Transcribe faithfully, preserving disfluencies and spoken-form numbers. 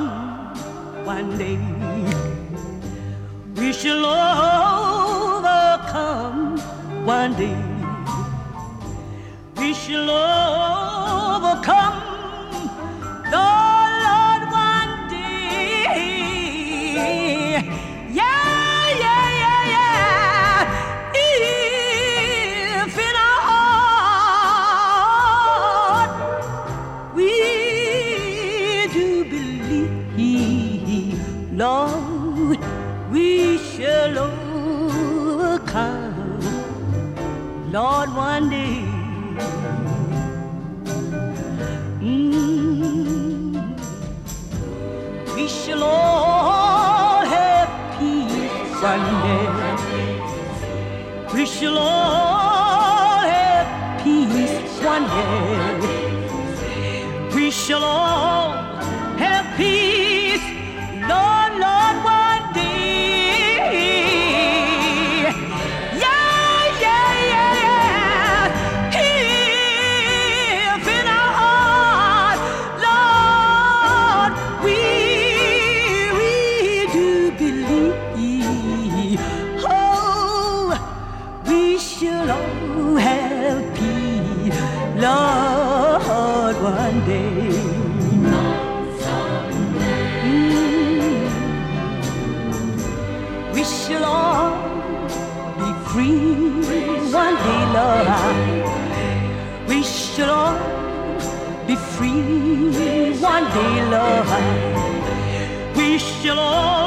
come one day. We shall overcome one day. We shall overcome the Lord one day. Yeah, yeah, yeah, yeah. If in our heart we do believe, Lord, we shall overcome, Lord, one day. Mm. We shall all have peace one day. We shall all have peace one day. We shall all have peace, Lord, Lord, one day. Yeah, yeah, yeah, yeah. If in our heart, Lord, we, we do believe, oh, we shall all have peace, Lord, one day. We shall all be free one day, Lord. We shall all be free one day, Lord. We shall all